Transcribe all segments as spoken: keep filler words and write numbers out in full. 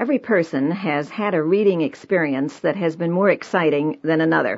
Every person has had a reading experience that has been more exciting than another.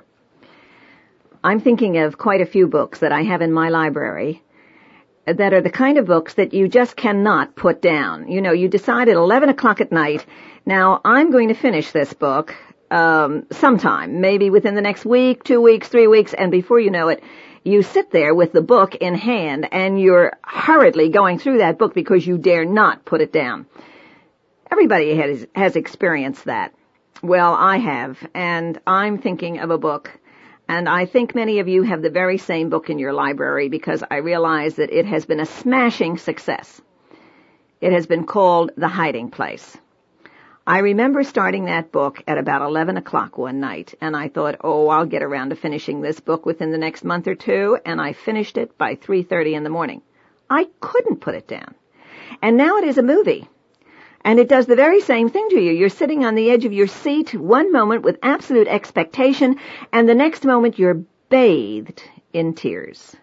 I'm thinking of quite a few books that I have in my library that are the kind of books that you just cannot put down. You know, you decide at eleven o'clock at night, now I'm going to finish this book um, sometime, maybe within the next week, two weeks, three weeks, and before you know it, you sit there with the book in hand and you're hurriedly going through that book because you dare not put it down. Everybody has, has experienced that. Well, I have, and I'm thinking of a book, and I think many of you have the very same book in your library because I realize that it has been a smashing success. It has been called The Hiding Place. I remember starting that book at about eleven o'clock one night, and I thought, oh, I'll get around to finishing this book within the next month or two, and I finished it by three thirty in the morning. I couldn't put it down. And now it is a movie. And it does the very same thing to you. You're sitting on the edge of your seat one moment with absolute expectation, and the next moment you're bathed in tears.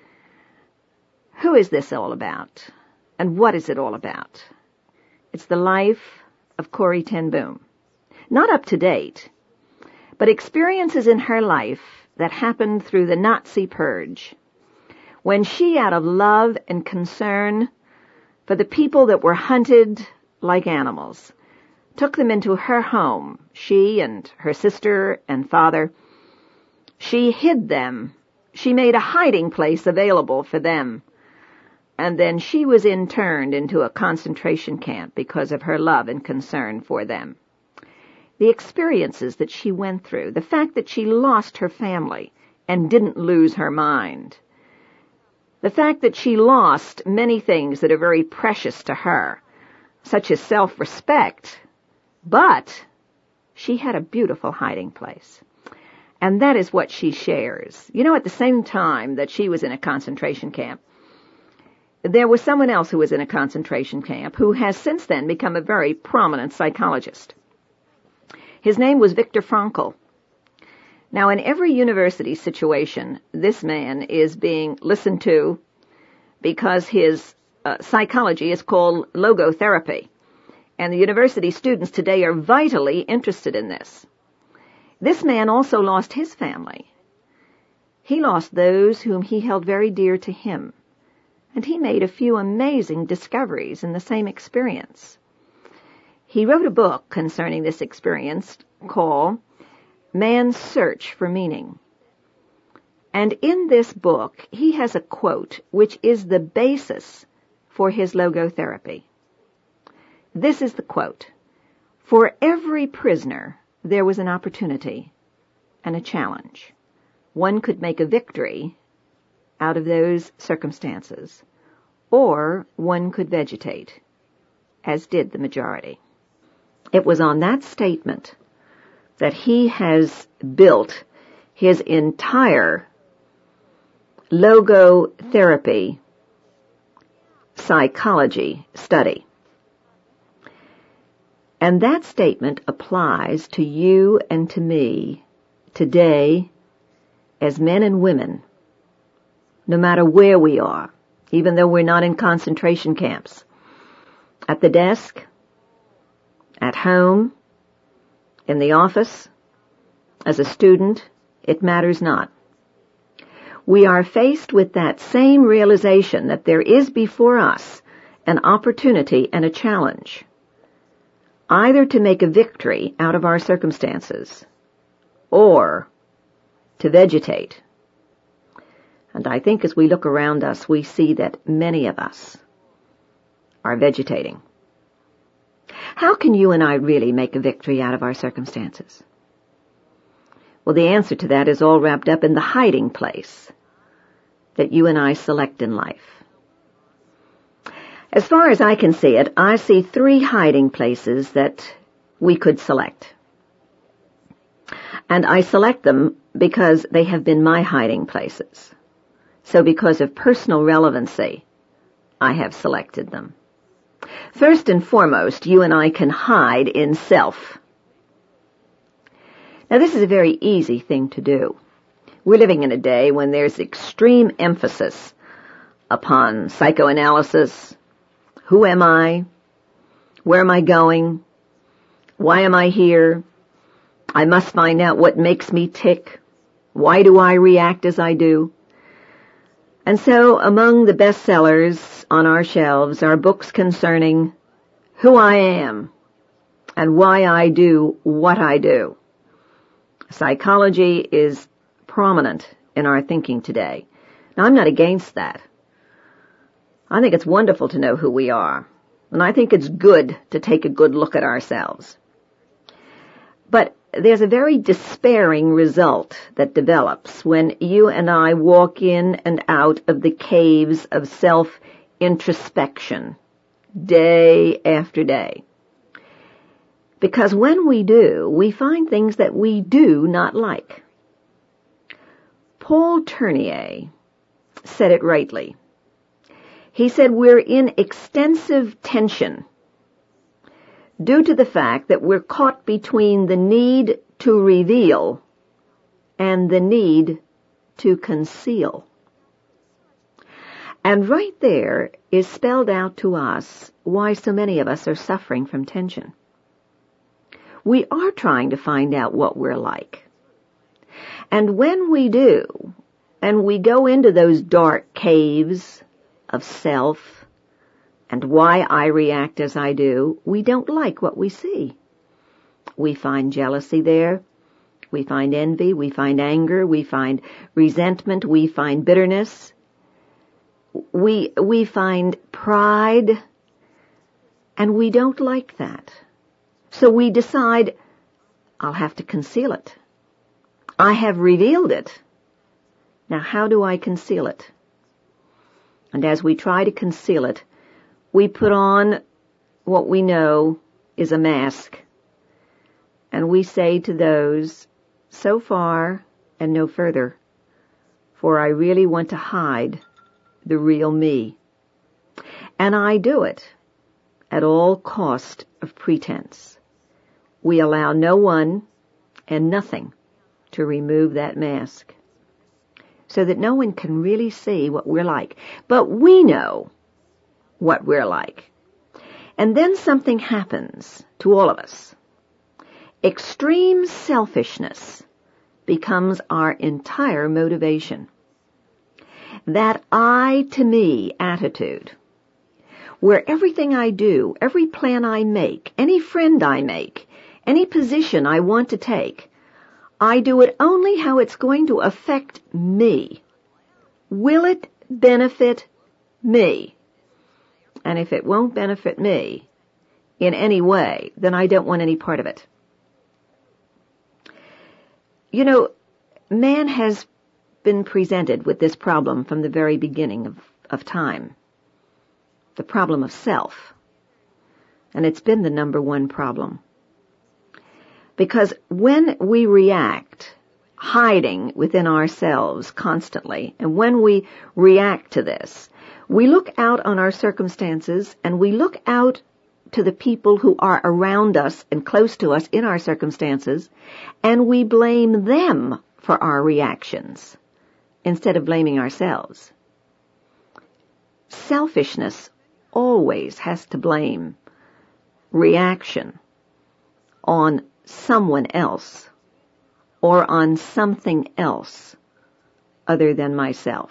Who is this all about? And what is it all about? It's the life of Corrie ten Boom. Not up to date, but experiences in her life that happened through the Nazi purge, when she, out of love and concern for the people that were hunted like animals, took them into her home, she and her sister and father. She hid them. She made a hiding place available for them. And then she was interned into a concentration camp because of her love and concern for them. The experiences that she went through, the fact that she lost her family and didn't lose her mind, the fact that she lost many things that are very precious to her, such as self-respect, but she had a beautiful hiding place. And that is what she shares. You know, at the same time that she was in a concentration camp, there was someone else who was in a concentration camp who has since then become a very prominent psychologist. His name was Viktor Frankl. Now, in every university situation, this man is being listened to because his uh, psychology is called logotherapy. And the university students today are vitally interested in this. This man also lost his family. He lost those whom he held very dear to him. And he made a few amazing discoveries in the same experience. He wrote a book concerning this experience called Man's Search for Meaning. And in this book, he has a quote which is the basis for his logotherapy. This is the quote: "For every prisoner, there was an opportunity and a challenge. One could make a victory out of those circumstances, or one could vegetate, as did the majority." It was on that statement that he has built his entire logotherapy psychology study. And that statement applies to you and to me today as men and women, no matter where we are, even though we're not in concentration camps, at the desk, at home, in the office, as a student, it matters not. We are faced with that same realization that there is before us an opportunity and a challenge, either to make a victory out of our circumstances or to vegetate. And I think as we look around us, we see that many of us are vegetating. How can you and I really make a victory out of our circumstances? Well, the answer to that is all wrapped up in the hiding place that you and I select in life. As far as I can see it, I see three hiding places that we could select. And I select them because they have been my hiding places. So because of personal relevancy, I have selected them. First and foremost, you and I can hide in self. Now, this is a very easy thing to do. We're living in a day when there's extreme emphasis upon psychoanalysis. Who am I? Where am I going? Why am I here? I must find out what makes me tick. Why do I react as I do? And so among the bestsellers on our shelves are books concerning who I am and why I do what I do. Psychology is prominent in our thinking today. Now, I'm not against that. I think it's wonderful to know who we are, and I think it's good to take a good look at ourselves. But there's a very despairing result that develops when you and I walk in and out of the caves of self-introspection day after day. Because when we do, we find things that we do not like. Paul Tournier said it rightly. He said we're in extensive tension due to the fact that we're caught between the need to reveal and the need to conceal. And right there is spelled out to us why so many of us are suffering from tension. We are trying to find out what we're like. And when we do, and we go into those dark caves of self, and why I react as I do, we don't like what we see. We find jealousy there. We find envy. We find anger. We find resentment. We find bitterness. We, we find pride. And we don't like that. So we decide, I'll have to conceal it. I have revealed it. Now how do I conceal it? And as we try to conceal it, we put on what we know is a mask. And we say to those, so far and no further, for I really want to hide the real me. And I do it at all cost of pretense. We allow no one and nothing to remove that mask, so that no one can really see what we're like. But we know what we're like. And then something happens to all of us. Extreme selfishness becomes our entire motivation. That I to me attitude, where everything I do, every plan I make, any friend I make, any position I want to take, I do it only how it's going to affect me. Will it benefit me? And if it won't benefit me in any way, then I don't want any part of it. You know, man has been presented with this problem from the very beginning of, of time. The problem of self. And it's been the number one problem. Because when we react, hiding within ourselves constantly, and when we react to this, we look out on our circumstances and we look out to the people who are around us and close to us in our circumstances, and we blame them for our reactions instead of blaming ourselves. Selfishness always has to blame reaction on someone else or on something else other than myself.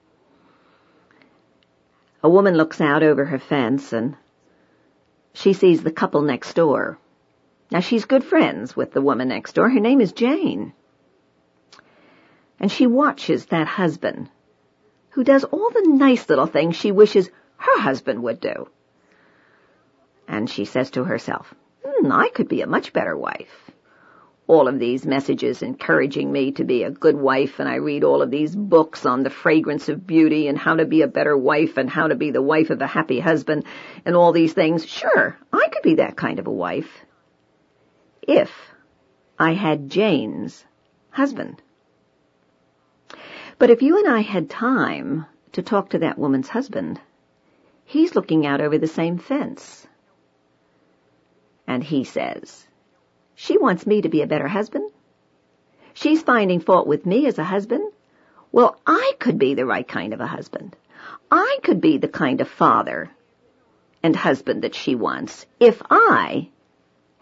A woman looks out over her fence and she sees the couple next door. Now she's good friends with the woman next door. Her name is Jane. And she watches that husband who does all the nice little things she wishes her husband would do. And she says to herself, hmm, I could be a much better wife. All of these messages encouraging me to be a good wife, and I read all of these books on the fragrance of beauty and how to be a better wife and how to be the wife of a happy husband and all these things. Sure, I could be that kind of a wife if I had Jane's husband. But if you and I had time to talk to that woman's husband, he's looking out over the same fence. And he says, she wants me to be a better husband. She's finding fault with me as a husband. Well, I could be the right kind of a husband. I could be the kind of father and husband that she wants if I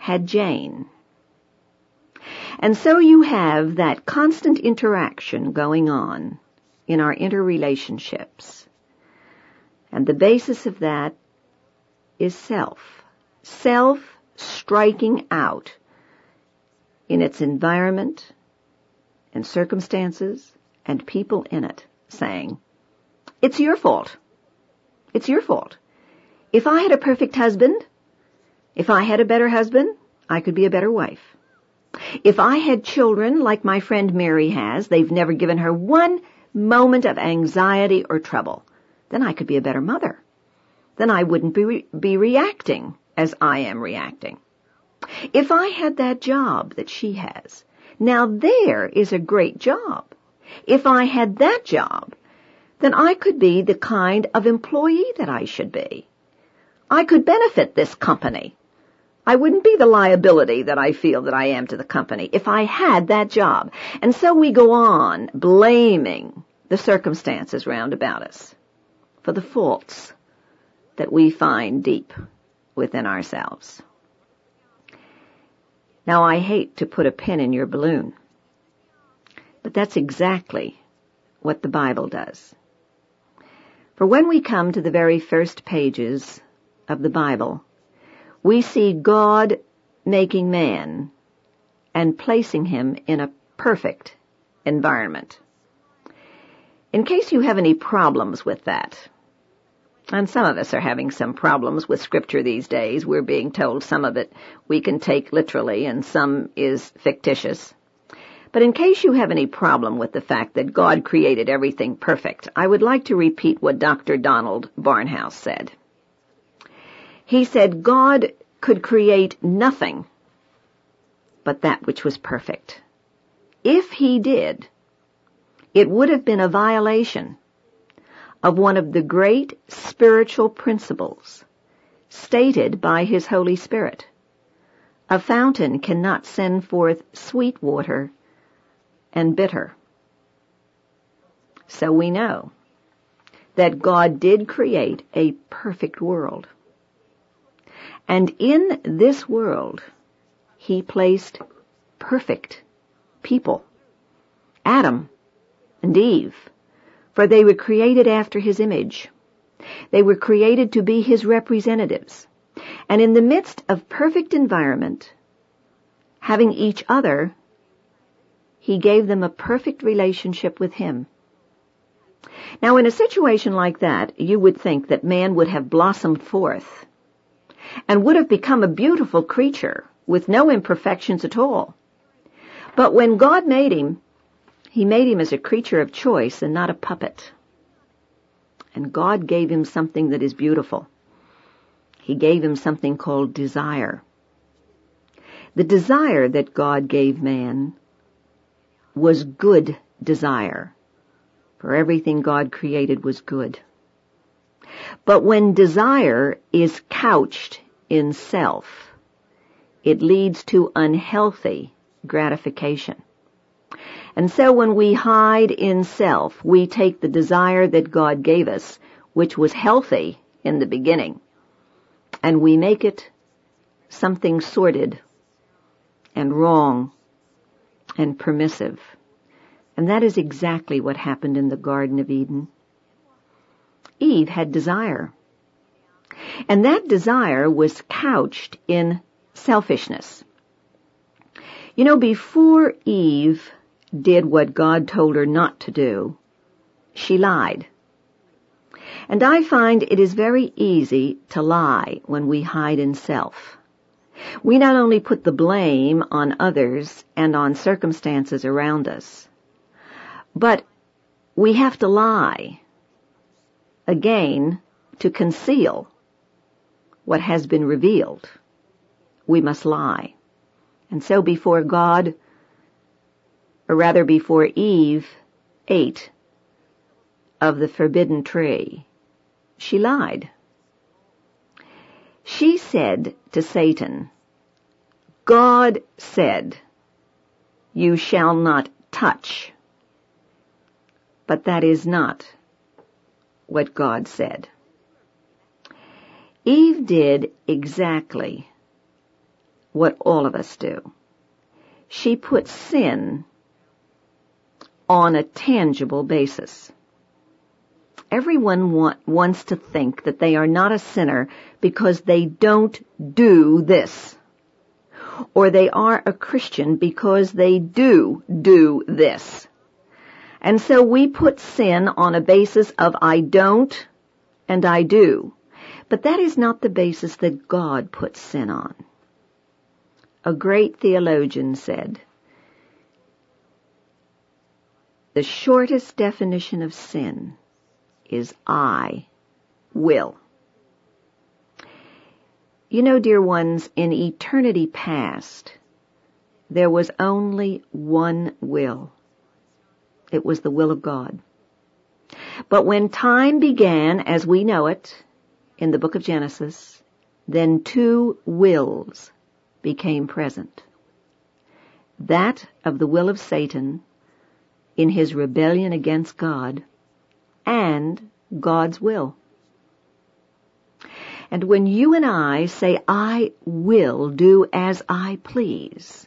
had Jane. And so you have that constant interaction going on in our interrelationships. And the basis of that is self. Self striking out in its environment and circumstances and people in it, saying, it's your fault. It's your fault. If I had a perfect husband, if I had a better husband, I could be a better wife. If I had children like my friend Mary has, they've never given her one moment of anxiety or trouble, then I could be a better mother. Then I wouldn't be, re- be reacting as I am reacting. If I had that job that she has, now there is a great job. If I had that job, then I could be the kind of employee that I should be. I could benefit this company. I wouldn't be the liability that I feel that I am to the company if I had that job. And so we go on blaming the circumstances round about us for the faults that we find deep within ourselves. Now, I hate to put a pin in your balloon, but that's exactly what the Bible does. For when we come to the very first pages of the Bible, we see God making man and placing him in a perfect environment. In case you have any problems with that, and some of us are having some problems with Scripture these days. We're being told some of it we can take literally and some is fictitious. But in case you have any problem with the fact that God created everything perfect, I would like to repeat what Doctor Donald Barnhouse said. He said God could create nothing but that which was perfect. If he did, it would have been a violation of one of the great spiritual principles stated by his Holy Spirit. A fountain cannot send forth sweet water and bitter. So we know that God did create a perfect world. And in this world, he placed perfect people, Adam and Eve, for they were created after his image. They were created to be his representatives. And in the midst of perfect environment, having each other, he gave them a perfect relationship with him. Now, in a situation like that, you would think that man would have blossomed forth and would have become a beautiful creature with no imperfections at all. But when God made him, he made him as a creature of choice and not a puppet. And God gave him something that is beautiful. He gave him something called desire. The desire that God gave man was good desire, for everything God created was good. But when desire is couched in self, it leads to unhealthy gratification. And so when we hide in self, we take the desire that God gave us, which was healthy in the beginning, and we make it something sordid and wrong and permissive. And that is exactly what happened in the Garden of Eden. Eve had desire. And that desire was couched in selfishness. You know, before Eve did what God told her not to do, she lied. And I find it is very easy to lie when we hide in self. We not only put the blame on others and on circumstances around us, but we have to lie, again, to conceal what has been revealed. We must lie. And so before God, or rather before Eve, ate of the forbidden tree, she lied. She said to Satan, God said, you shall not touch. But that is not what God said. Eve did exactly what all of us do. She puts sin on a tangible basis. Everyone want, wants to think that they are not a sinner because they don't do this. Or they are a Christian because they do do this. And so we put sin on a basis of I don't and I do. But that is not the basis that God puts sin on. A great theologian said, the shortest definition of sin is I will. You know, dear ones, in eternity past, there was only one will. It was the will of God. But when time began, as we know it, in the book of Genesis, then two wills became present. That of the will of Satan in his rebellion against God, and God's will. And when you and I say, I will do as I please,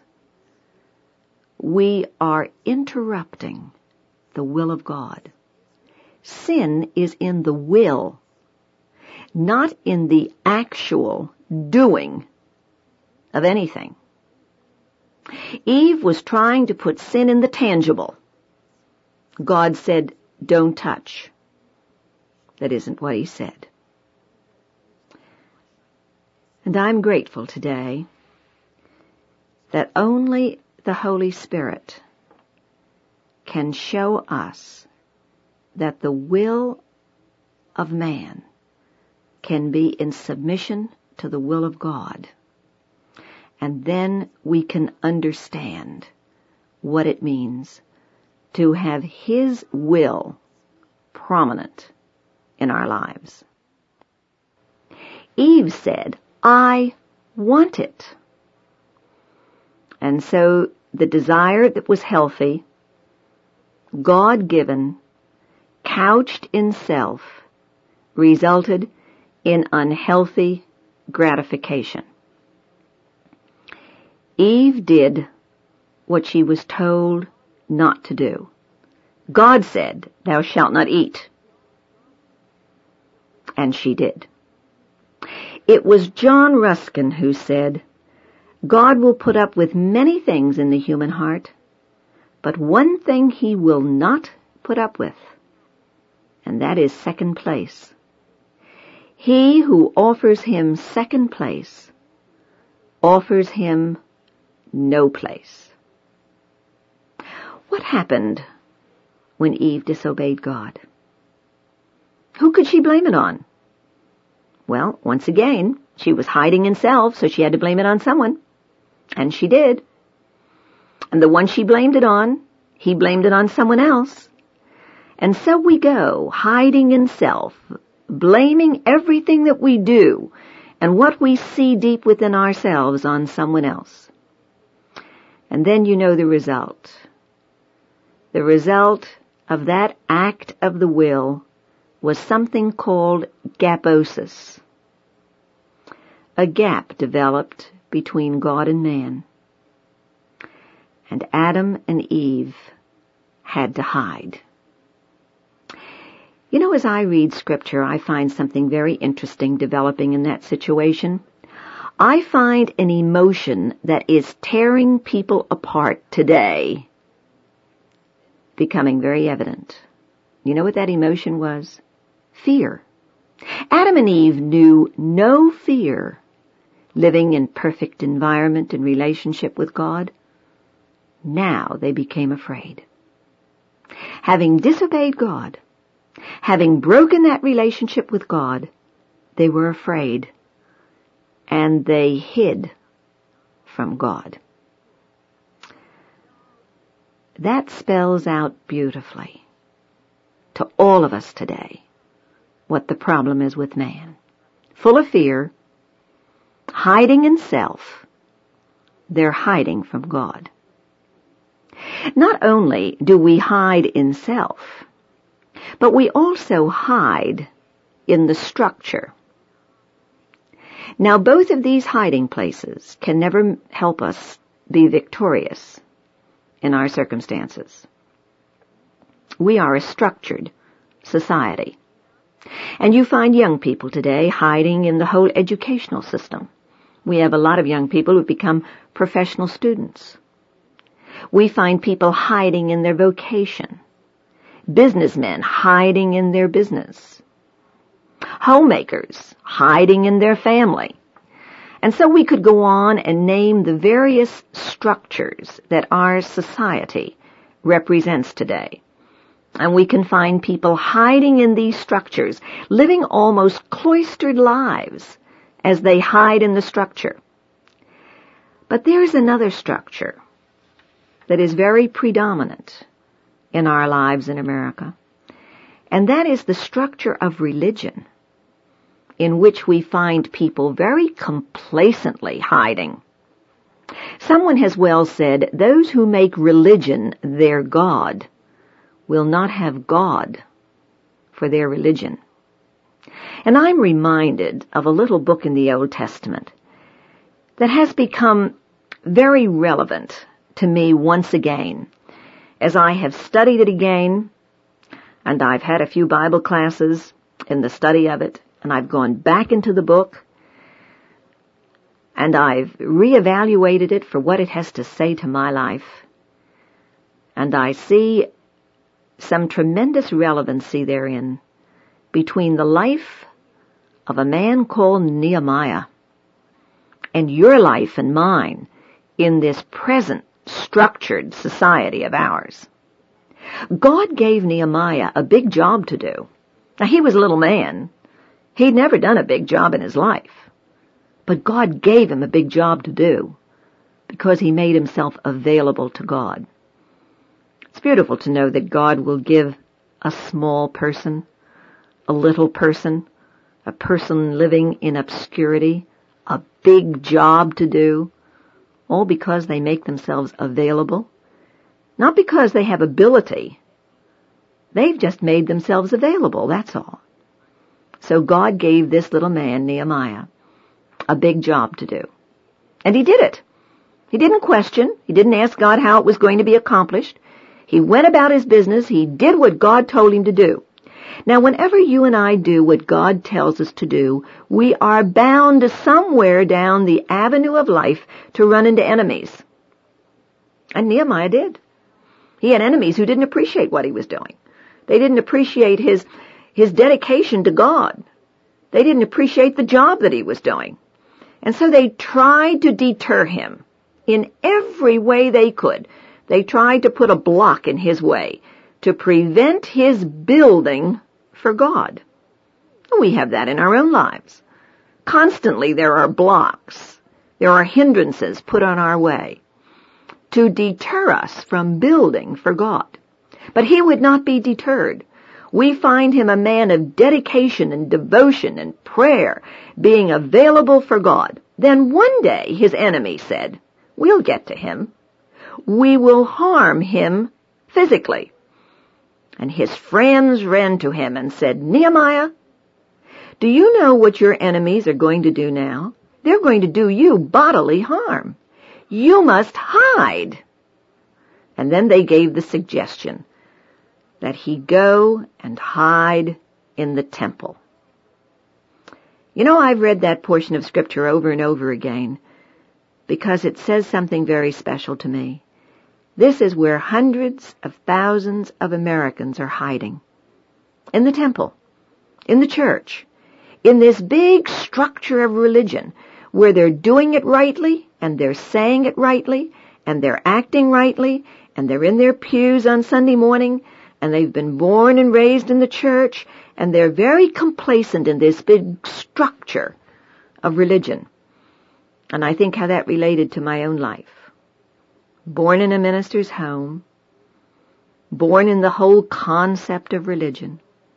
we are interrupting the will of God. Sin is in the will, not in the actual doing of anything. Eve was trying to put sin in the tangible. God said, don't touch. That isn't what he said. And I'm grateful today that only the Holy Spirit can show us that the will of man can be in submission to the will of God. And then we can understand what it means to have his will prominent in our lives. Eve said, I want it. And so the desire that was healthy, God-given, couched in self, resulted in unhealthy gratification. Eve did what she was told not to do. God said, thou shalt not eat. And she did. It was John Ruskin who said, God will put up with many things in the human heart, but one thing he will not put up with, and that is second place. He who offers him second place offers him no place. What happened when Eve disobeyed God? Who could she blame it on? Well, once again, she was hiding in self, so she had to blame it on someone. And she did. And the one she blamed it on, he blamed it on someone else. And so we go, hiding in self, blaming everything that we do and what we see deep within ourselves on someone else. And then you know the result. The result of that act of the will was something called gaposis. A gap developed between God and man. And Adam and Eve had to hide. You know, as I read Scripture, I find something very interesting developing in that situation. I find an emotion that is tearing people apart today becoming very evident. You know what that emotion was? Fear. Adam and Eve knew no fear living in perfect environment and relationship with God. Now they became afraid. Having disobeyed God, having broken that relationship with God, they were afraid, and they hid from God. That spells out beautifully to all of us today what the problem is with man. Full of fear, hiding in self, they're hiding from God. Not only do we hide in self, but we also hide in the structure. Now, both of these hiding places can never help us be victorious in our circumstances. We are a structured society. And you find young people today hiding in the whole educational system. We have a lot of young people who become professional students. We find people hiding in their vocation. Businessmen hiding in their business. Homemakers hiding in their family. And so we could go on and name the various structures that our society represents today. And we can find people hiding in these structures, living almost cloistered lives as they hide in the structure. But there's another structure that is very predominant in our lives in America, and that is the structure of religion, in which we find people very complacently hiding. Someone has well said, those who make religion their God will not have God for their religion. And I'm reminded of a little book in the Old Testament that has become very relevant to me once again, as I have studied it again, and I've had a few Bible classes in the study of it, and I've gone back into the book, and I've reevaluated it for what it has to say to my life, and I see some tremendous relevancy therein between the life of a man called Nehemiah and your life and mine in this present structured society of ours. God gave Nehemiah a big job to do. Now, he was a little man. He'd never done a big job in his life. But God gave him a big job to do because he made himself available to God. It's beautiful to know that God will give a small person, a little person, a person living in obscurity, a big job to do, all because they make themselves available. Not because they have ability. They've just made themselves available, that's all. So God gave this little man, Nehemiah, a big job to do. And he did it. He didn't question. He didn't ask God how it was going to be accomplished. He went about his business. He did what God told him to do. Now, whenever you and I do what God tells us to do, we are bound to somewhere down the avenue of life to run into enemies. And Nehemiah did. He had enemies who didn't appreciate what he was doing. They didn't appreciate his, his dedication to God. They didn't appreciate the job that he was doing. And so they tried to deter him in every way they could. They tried to put a block in his way to prevent his building for God. We have that in our own lives. Constantly there are blocks. There are hindrances put on our way to deter us from building for God. But he would not be deterred. We find him a man of dedication and devotion and prayer, being available for God. Then one day his enemy said, "We'll get to him. We will harm him physically." And his friends ran to him and said, "Nehemiah, do you know what your enemies are going to do now? They're going to do you bodily harm. You must hide." And then they gave the suggestion that he go and hide in the temple. You know, I've read that portion of Scripture over and over again because it says something very special to me. This is where hundreds of thousands of Americans are hiding. In the temple, in the church, in this big structure of religion where they're doing it rightly and they're saying it rightly and they're acting rightly and they're in their pews on Sunday morning and they've been born and raised in the church, and they're very complacent in this big structure of religion. And I think how that related to my own life. Born in a minister's home, born in the whole concept of religion,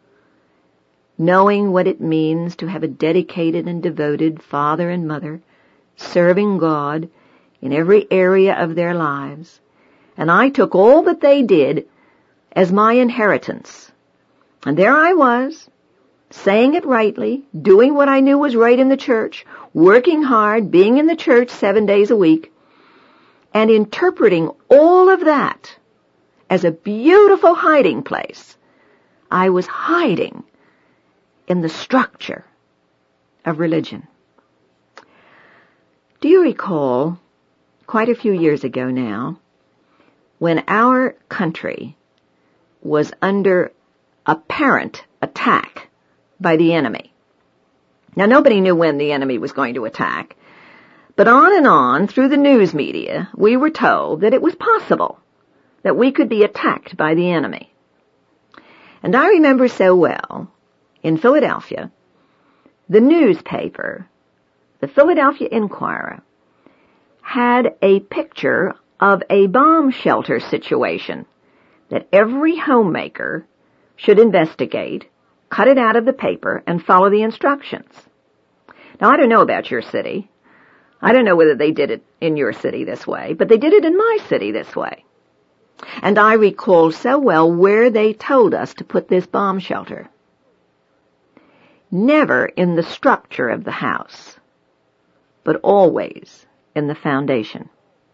knowing what it means to have a dedicated and devoted father and mother, serving God in every area of their lives. And I took all that they did as my inheritance. And there I was, saying it rightly, doing what I knew was right in the church, working hard, being in the church seven days a week, and interpreting all of that as a beautiful hiding place. I was hiding in the structure of religion. Do you recall, quite a few years ago now, when our country was under apparent attack by the enemy? Now, nobody knew when the enemy was going to attack, but on and on through the news media, we were told that it was possible that we could be attacked by the enemy. And I remember so well, in Philadelphia, the newspaper, the Philadelphia Inquirer, had a picture of a bomb shelter situation that every homemaker should investigate, cut it out of the paper, and follow the instructions. Now, I don't know about your city. I don't know whether they did it in your city this way, but they did it in my city this way. And I recall so well where they told us to put this bomb shelter. Never in the structure of the house, but always in the foundation.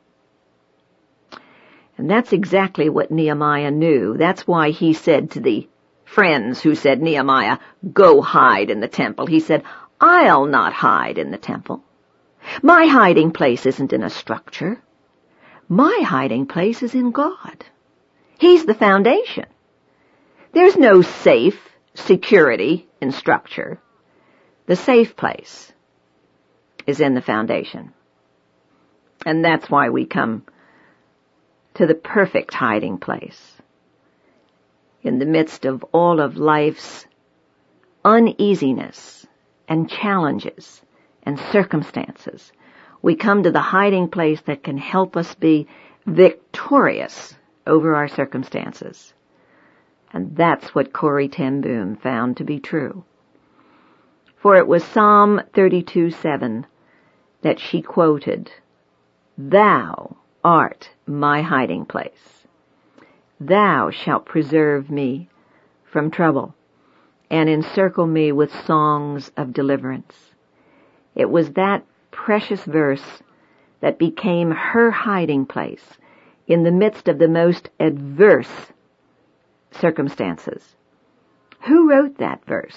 And that's exactly what Nehemiah knew. That's why he said to the friends who said, Nehemiah, go hide in the temple. He said, I'll not hide in the temple. My hiding place isn't in a structure. My hiding place is in God. He's the foundation. There's no safe security in structure. The safe place is in the foundation. And that's why we come to the perfect hiding place. In the midst of all of life's uneasiness and challenges and circumstances, we come to the hiding place that can help us be victorious over our circumstances. And that's what Corrie ten Boom found to be true. For it was Psalm thirty-two seven that she quoted, Thou art my hiding place. Thou shalt preserve me from trouble and encircle me with songs of deliverance. It was that precious verse that became her hiding place in the midst of the most adverse circumstances. Who wrote that verse?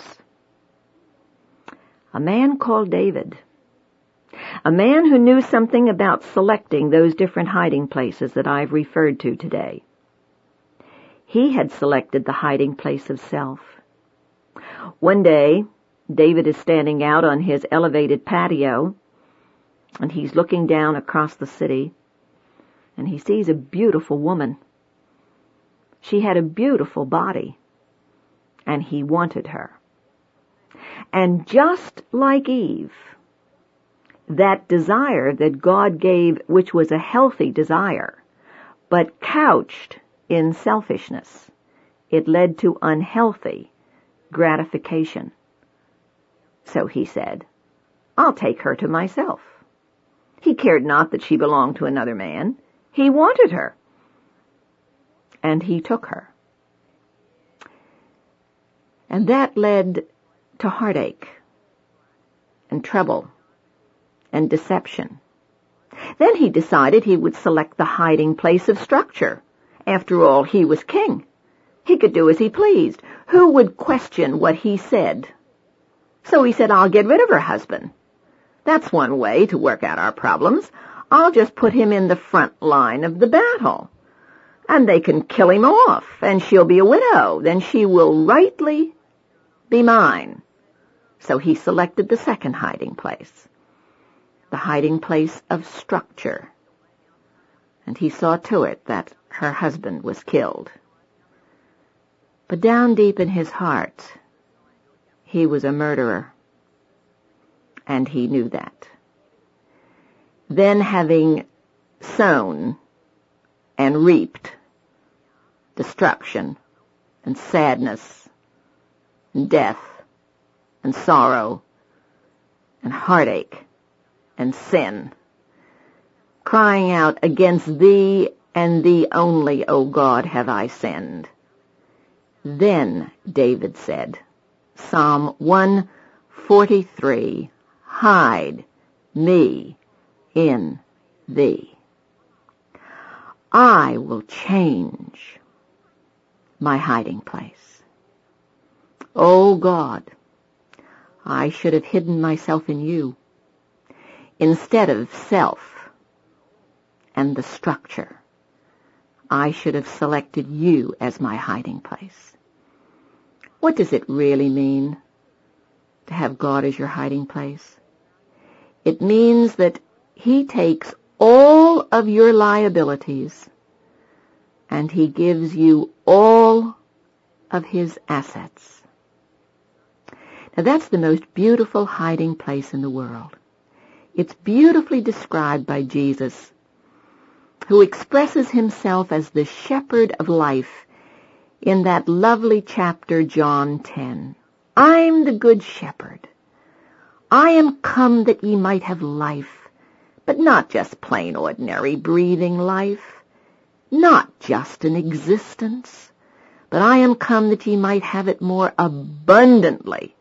A man called David. A man who knew something about selecting those different hiding places that I've referred to today. He had selected the hiding place of self. One day, David is standing out on his elevated patio, and he's looking down across the city, and he sees a beautiful woman. She had a beautiful body, and he wanted her. And just like Eve, that desire that God gave, which was a healthy desire, but couched in selfishness, it led to unhealthy gratification. So he said, I'll take her to myself. He cared not that she belonged to another man. He wanted her. And he took her. And that led to heartache and trouble and deception. Then he decided he would select the hiding place of structure. After all, he was king. He could do as he pleased. Who would question what he said? So he said, I'll get rid of her husband. That's one way to work out our problems. I'll just put him in the front line of the battle. And they can kill him off, and she'll be a widow. Then she will rightly be mine. So he selected the second hiding place, the hiding place of structure. And he saw to it that her husband was killed. But down deep in his heart, he was a murderer. And he knew that. Then, having sown and reaped destruction and sadness and death and sorrow and heartache and sin, crying out, against thee and thee only, O God, have I sinned. Then David said, Psalm one forty-three, hide me in thee. I will change my hiding place. O God, I should have hidden myself in you instead of self and the structure. I should have selected you as my hiding place. What does it really mean to have God as your hiding place? It means that He takes all of your liabilities and He gives you all of His assets. Now that's the most beautiful hiding place in the world. It's beautifully described by Jesus, who expresses Himself as the shepherd of life in that lovely chapter, John ten. I'm the good shepherd. I am come that ye might have life, but not just plain ordinary breathing life, not just an existence, but I am come that ye might have it more abundantly.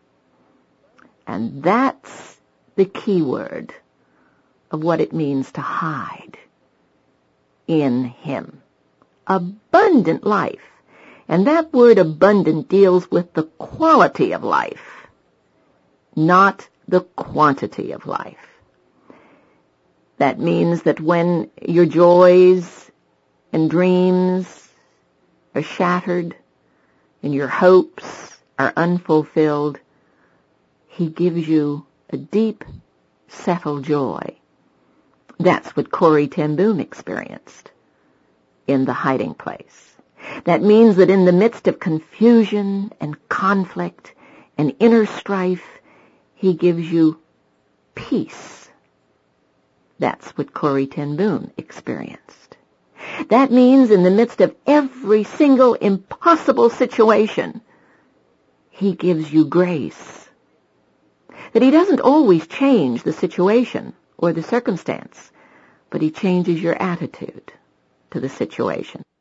And that's the key word of what it means to hide in Him. Abundant life. And that word abundant deals with the quality of life, not the quantity of life. That means that when your joys and dreams are shattered and your hopes are unfulfilled, He gives you a deep, settled joy. That's what Corrie ten Boom experienced in the hiding place. That means that in the midst of confusion and conflict and inner strife, He gives you peace. That's what Corrie ten Boom experienced. That means in the midst of every single impossible situation, He gives you grace. That He doesn't always change the situation or the circumstance, but He changes your attitude to the situation.